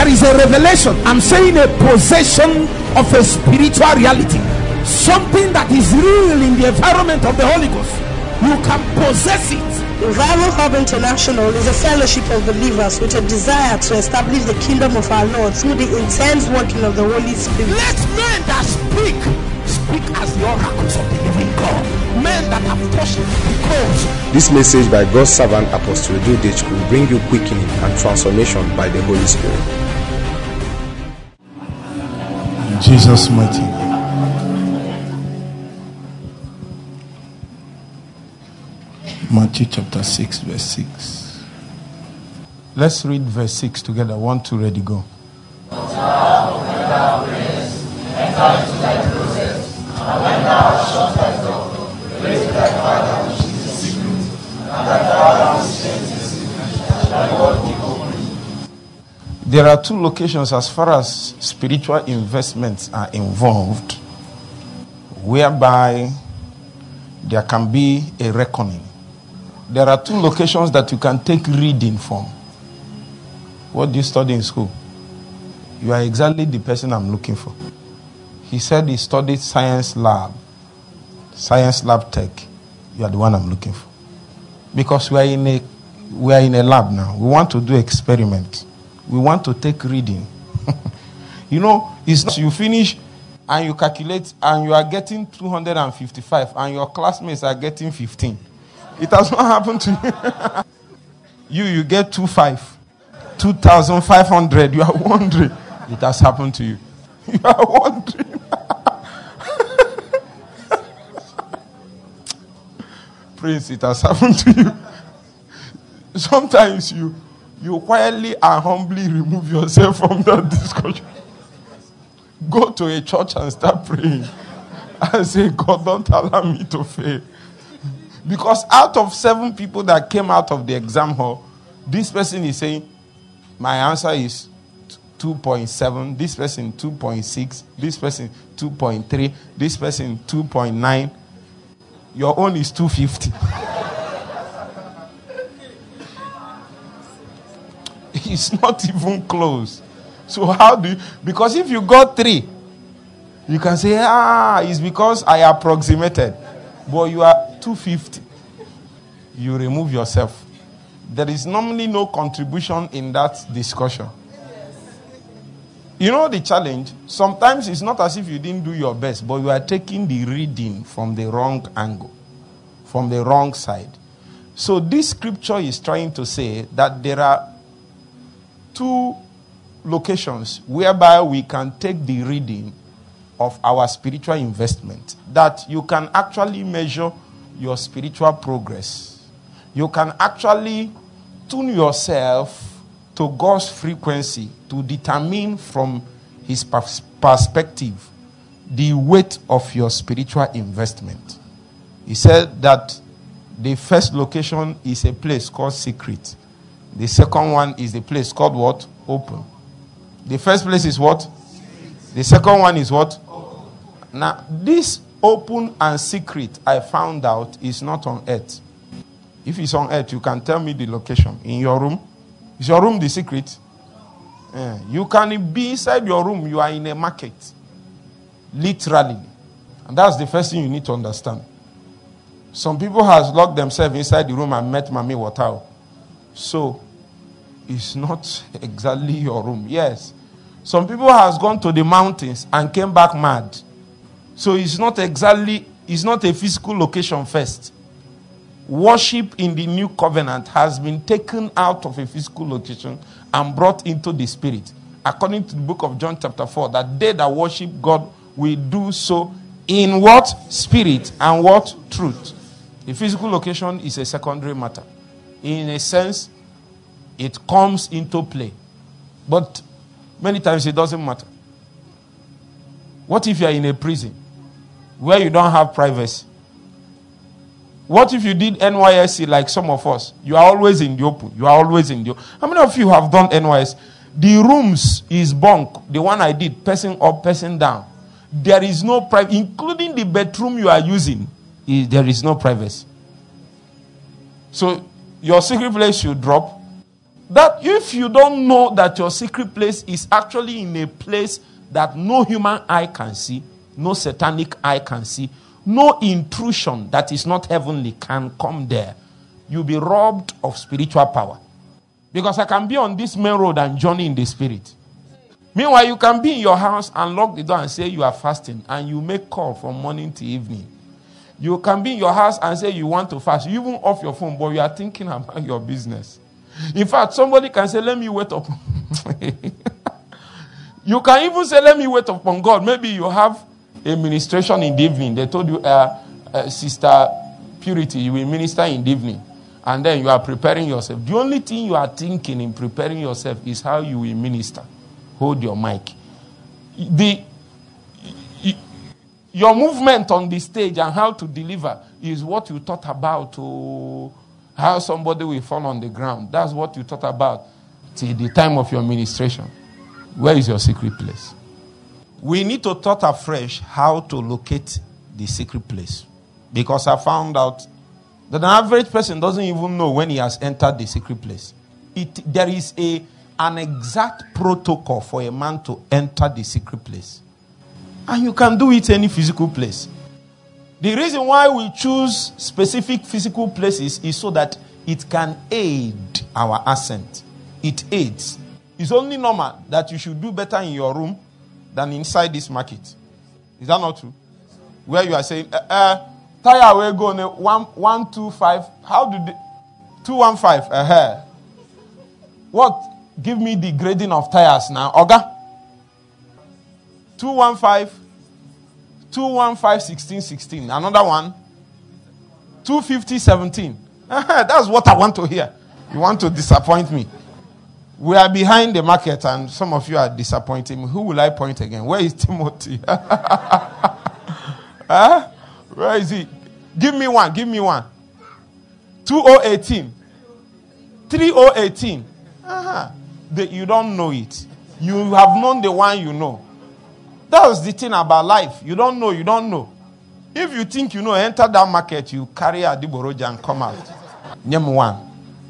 there is a revelation. I'm saying a possession of a spiritual reality, something that is real in the environment of the Holy Ghost. You can possess it. Revival Hub International is a fellowship of believers with a desire to establish the kingdom of our Lord through the intense working of the Holy Spirit. Let men that speak as the oracles of the living God. Men that have touched the codes. This message by God's servant Apostle Dudich will bring you quickening and transformation by the Holy Spirit. In Jesus' mighty name. Matthew chapter 6 verse 6. Let's read verse 6 together. 1, 2, ready, go. There are two locations as far as spiritual investments are involved, whereby there can be a reckoning. There are two locations that you can take reading from. What do you study in school? You are exactly the person I'm looking for. He said he studied science lab tech. You are the one I'm looking for. Because we are in a lab now. We want to do experiment. We want to take reading. You know, it's not you finish and you calculate and you are getting 255 and your classmates are getting 15. It has not happened to you. You get 2,500. You are wondering. It has happened to you. You are wondering. Prince, it has happened to you. Sometimes you quietly and humbly remove yourself from that discussion. Go to a church and start praying. And say, God, don't allow me to fail. Because out of 7 people that came out of the exam hall, this person is saying, my answer is 2.7, this person 2.6, this person 2.3, this person 2.9. Your own is 250. It's not even close. So how do you... Because if you got 3, you can say, it's because I approximated. But you are 250. You remove yourself. There is normally no contribution in that discussion. You know the challenge? Sometimes it's not as if you didn't do your best, but you are taking the reading from the wrong angle, from the wrong side. So this scripture is trying to say that there are 2 locations whereby we can take the reading of our spiritual investment, that you can actually measure your spiritual progress. You can actually tune yourself to God's frequency to determine from his perspective the weight of your spiritual investment. He said that the first location is a place called secret. The second one is the place called what? Open. The first place is what? The second one is what? Now, this open and secret, I found out, is not on earth. If it's on earth, you can tell me the location. In your room? Is your room the secret? Yeah. You can be inside your room. You are in a market. Literally. And that's the first thing you need to understand. Some people has locked themselves inside the room and met Mami Watao. So, it's not exactly your room. Yes. Some people has gone to the mountains and came back mad. So it's not a physical location first. Worship in the new covenant has been taken out of a physical location and brought into the spirit. According to the book of John chapter 4, that they that worship God will do so in what? Spirit and what? Truth. The physical location is a secondary matter. In a sense, it comes into play. But many times it doesn't matter. What if you are in a prison where you don't have privacy? What if you did NYSC like some of us? You are always in the open. You are always in the open. How many of you have done NYSC? The rooms is bunk. The one I did, person up, person down. There is no privacy, including the bedroom you are using. There is no privacy. So your secret place should drop. That if you don't know that your secret place is actually in a place that no human eye can see, no satanic eye can see, no intrusion that is not heavenly can come there, you'll be robbed of spiritual power. Because I can be on this main road and journey in the spirit. Meanwhile, you can be in your house and lock the door and say you are fasting, and you make call from morning to evening. You can be in your house and say you want to fast. You even off your phone, but you are thinking about your business. In fact, somebody can say, let me wait upon. You can even say, let me wait upon God. Maybe you have a ministration in the evening. They told you, Sister Purity, you will minister in the evening. And then you are preparing yourself. The only thing you are thinking in preparing yourself is how you will minister. Hold your mic. Your movement on the stage and how to deliver is what you thought about. How somebody will fall on the ground. That's what you thought about till the time of your ministration. Where is your secret place? We need to thought afresh how to locate the secret place. Because I found out that an average person doesn't even know when he has entered the secret place. There is an exact protocol for a man to enter the secret place. And you can do it any physical place. The reason why we choose specific physical places is so that it can aid our ascent. It aids. It's only normal that you should do better in your room than inside this market. Is that not true? Where you are saying, tire will go on 125. How do they? 215. What? Give me the grading of tires now. Oga? 215. 215, 16. Another one. 250, 17. That's what I want to hear. You want to disappoint me. We are behind the market and some of you are disappointing me. Who will I point again? Where is Timothy? Where is he? Give me one. 2018. 3018. You don't know it. You have known the one you know. That's the thing about life. You don't know. If you think you know, enter that market, you carry a Diboroja and come out. Name one.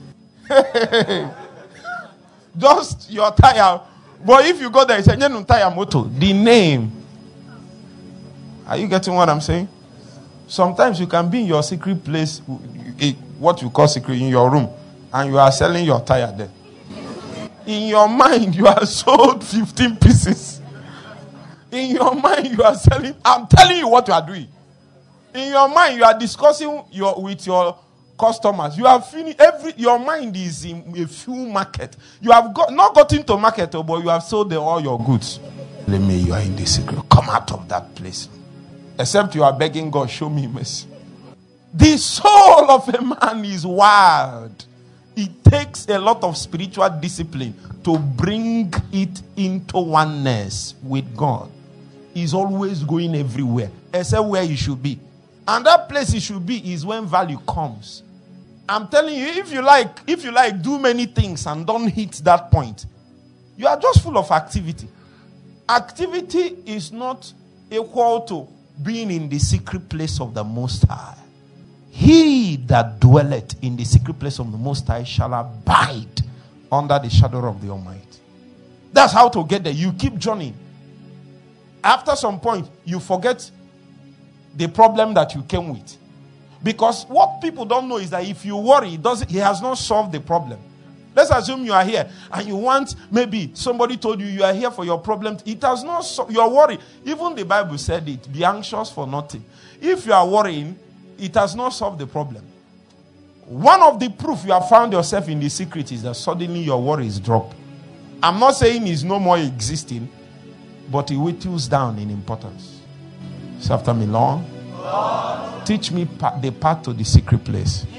Just your tire. But if you go there, you say, tire moto. The name. Are you getting what I'm saying? Sometimes you can be in your secret place, what you call secret, in your room, and you are selling your tire there. In your mind, you are sold 15 pieces. In your mind, you are selling. I'm telling you what you are doing. In your mind, you are discussing with your customers. You have finished your mind is in a fuel market. You have not gotten to market, but you have sold all your goods. Let me, you are in the secret. Come out of that place. Except you are begging God, show me mercy. The soul of a man is wild. It takes a lot of spiritual discipline to bring it into oneness with God. He's always going everywhere, except where he should be. And that place he should be is when value comes. I'm telling you, if you like, do many things and don't hit that point, you are just full of activity. Activity is not equal to being in the secret place of the Most High. He that dwelleth in the secret place of the Most High shall abide under the shadow of the Almighty. That's how to get there. You keep journeying. After some point, you forget the problem that you came with. Because what people don't know is that if you worry, he has not solved the problem. Let's assume you are here and you want, maybe somebody told you are here for your problem. It has not solved your worry. Even the Bible said it, be anxious for nothing. If you are worrying, it has not solved the problem. One of the proof you have found yourself in the secret is that suddenly your worries drop. I'm not saying it's no more existing, but it whittles down in importance. Say after me, Lord, teach me the path to the secret place.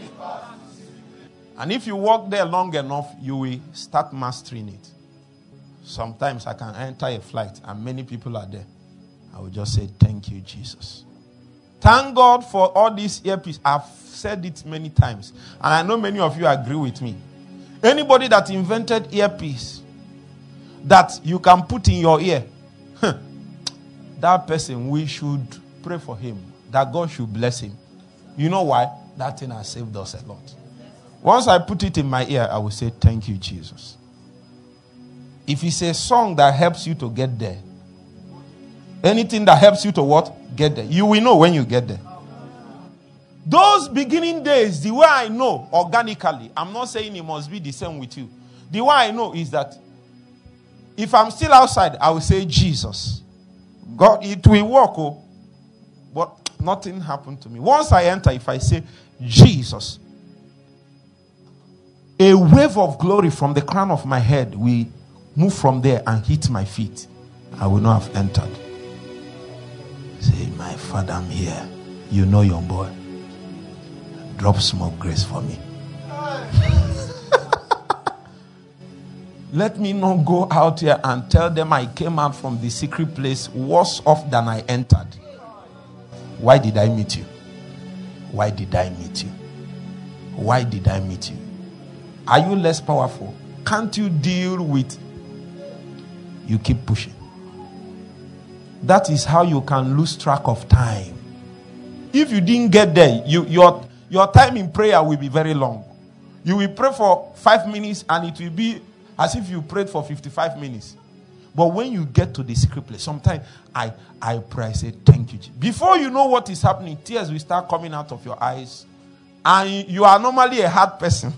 And if you walk there long enough, you will start mastering it. Sometimes I can enter a flight and many people are there. I will just say, thank you, Jesus. Thank God for all these earpieces. I've said it many times. And I know many of you agree with me. Anybody that invented earpiece that you can put in your ear, that person, we should pray for him. That God should bless him. You know why? That thing has saved us a lot. Once I put it in my ear, I will say, thank you, Jesus. If it's a song that helps you to get there, anything that helps you to what? Get there. You will know when you get there. Those beginning days, the way I know organically, I'm not saying it must be the same with you. The way I know is that if I'm still outside, I will say, Jesus. God, it will work, oh, but nothing happened to me. Once I enter, if I say, Jesus, a wave of glory from the crown of my head will move from there and hit my feet. I will not have entered. Say, my Father, I'm here. You know your boy. Drop small grace for me. Let me not go out here and tell them I came out from the secret place worse off than I entered. Why did I meet you? Why did I meet you? Why did I meet you? Are you less powerful? Can't you deal with? You keep pushing. That is how you can lose track of time. If you didn't get there, your time in prayer will be very long. You will pray for 5 minutes and it will be as if you prayed for 55 minutes. But when you get to the secret place, sometimes I pray, I say, thank you. Before you know what is happening, tears will start coming out of your eyes. And you are normally a hard person.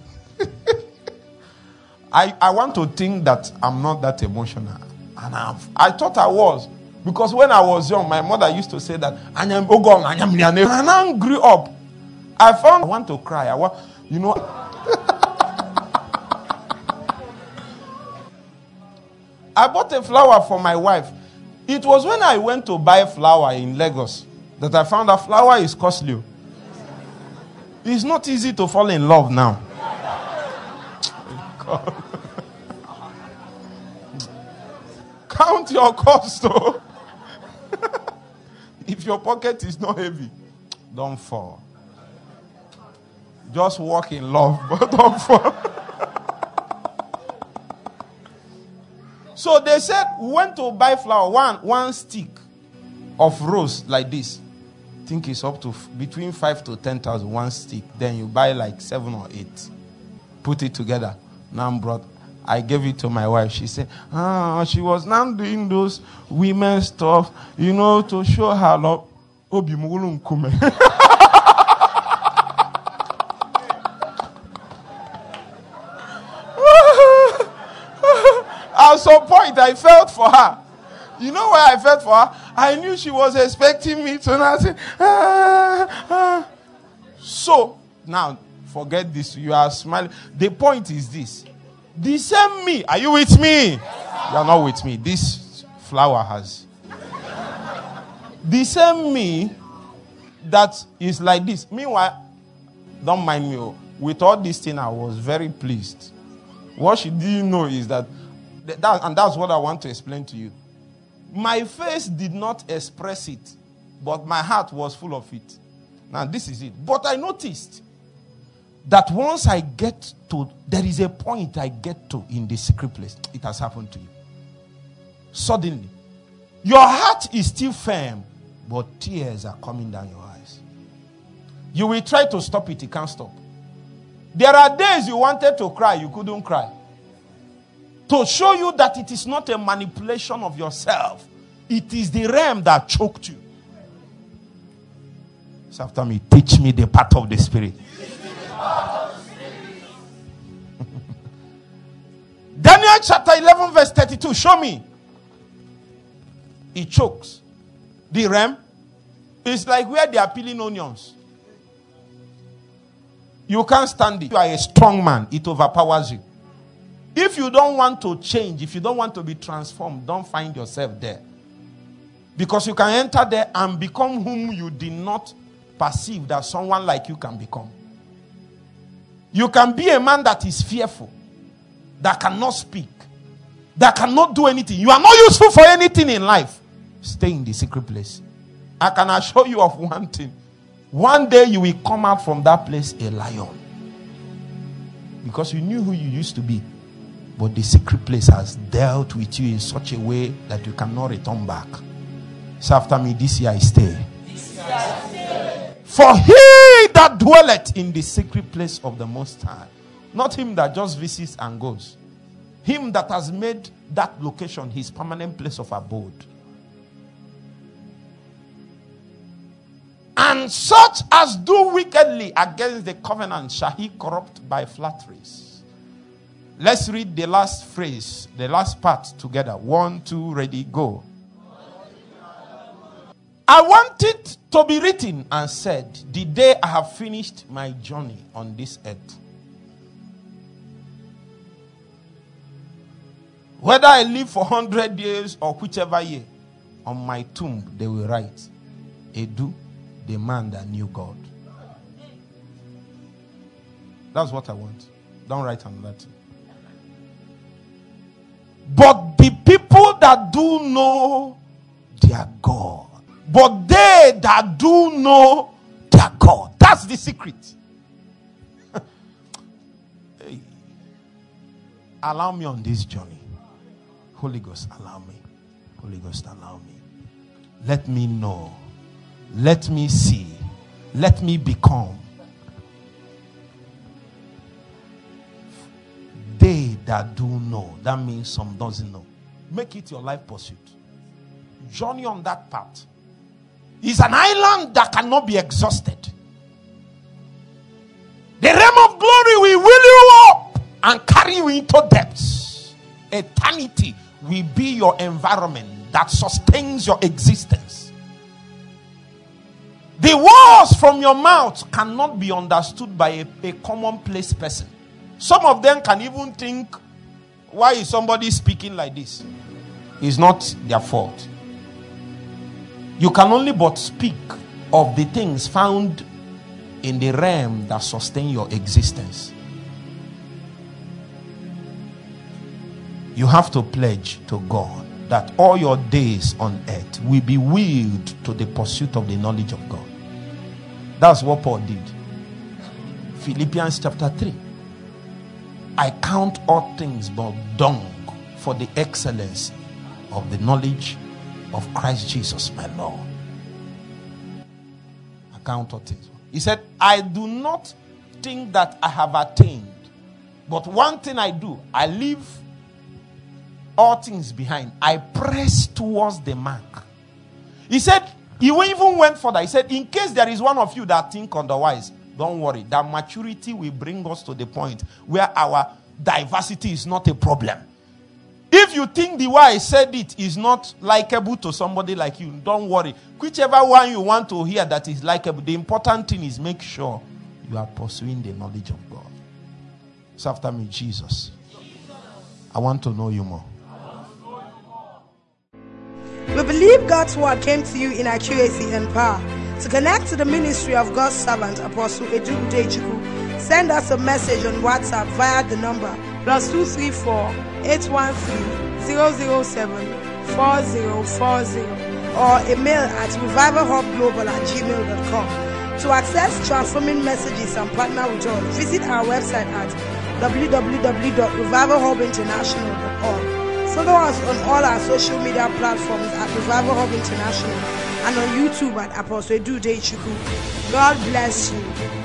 I want to think that I'm not that emotional. And I thought I was. Because when I was young, my mother used to say that, and I grew up. I found I want to cry. I bought a flower for my wife. It was when I went to buy flower in Lagos that I found that flower is costly. It's not easy to fall in love now. God. Count your cost, though. If your pocket is not heavy, don't fall. Just walk in love, but don't fall. So they said, we went to buy flower, one stick of rose like this. I think it's up to between 5 to 10,000, one stick. Then you buy like 7 or 8. Put it together. Now I gave it to my wife. She said, she was now doing those women stuff, to show her love. At some point, I felt for her. You know why I felt for her? I knew she was expecting me to now say, So, now, forget this. You are smiling. The point is this. The same me. Are you with me? You are not with me. This flower has. The same me that is like this. Meanwhile, don't mind me. With all this thing, I was very pleased. What she didn't know is that and that's what I want to explain to you. My face did not express it, but my heart was full of it. Now, this is it. But I noticed that once I get to, there is a point I get to in the secret place. It has happened to you. Suddenly, your heart is still firm, but tears are coming down your eyes. You will try to stop it, you can't stop. There are days you wanted to cry, you couldn't cry. To show you that it is not a manipulation of yourself. It is the realm that choked you. So after me, teach me the path of the Spirit. Daniel chapter 11 verse 32. Show me. It chokes. The realm is like where they are peeling onions. You can't stand it. You are a strong man. It overpowers you. If you don't want to change, if you don't want to be transformed, don't find yourself there. Because you can enter there and become whom you did not perceive that someone like you can become. You can be a man that is fearful, that cannot speak, that cannot do anything. You are not useful for anything in life. Stay in the secret place. I can assure you of one thing. One day you will come out from that place a lion. Because you knew who you used to be. But the secret place has dealt with you in such a way that you cannot return back. So after me, this year I stay. For he that dwelleth in the secret place of the Most High, not him that just visits and goes, him that has made that location his permanent place of abode. And such as do wickedly against the covenant shall he corrupt by flatteries. Let's read the last phrase, the last part together. 1, 2, ready, go. I want it to be written and said, the day I have finished my journey on this earth. Whether I live for 100 years or whichever year, on my tomb they will write, Edu, the man that knew God. That's what I want. Don't write another thing. But the people that do know their God. But they that do know their God. That's the secret. Hey. Allow me on this journey. Holy Ghost, allow me. Holy Ghost, allow me. Let me know. Let me see. Let me become. They that do know. That means some doesn't know. Make it your life pursuit. Journey on that path. It's an island that cannot be exhausted. The realm of glory will wheel you up and carry you into depths. Eternity will be your environment that sustains your existence. The words from your mouth cannot be understood by a commonplace person. Some of them can even think, why is somebody speaking like this? It's not their fault. You can only but speak of the things found in the realm that sustain your existence. You have to pledge to God that all your days on earth will be willed to the pursuit of the knowledge of God. That's what Paul did. Philippians chapter 3. I count all things but dung for the excellency of the knowledge of Christ Jesus my Lord. I count all things. He said, I do not think that I have attained, but one thing I do, I leave all things behind. I press towards the mark. He said, he even went further. He said, in case there is one of you that think otherwise, don't worry. That maturity will bring us to the point where our diversity is not a problem. If you think the way I said it is not likable to somebody like you, don't worry. Whichever one you want to hear that is likable, the important thing is make sure you are pursuing the knowledge of God. So after me, Jesus. I want to know you more. We believe God's word came to you in accuracy and power. To connect to the ministry of God's servant, Apostle Edu Udechukwu, send us a message on WhatsApp via the number +234 813 007 4040 or email at revivalhubglobal@gmail.com. To access transforming messages and partner with us, visit our website at www.revivalhubinternational.org. Follow us on all our social media platforms at Revival Hub International and on YouTube at Apostle Edu Udechukwu. God bless you.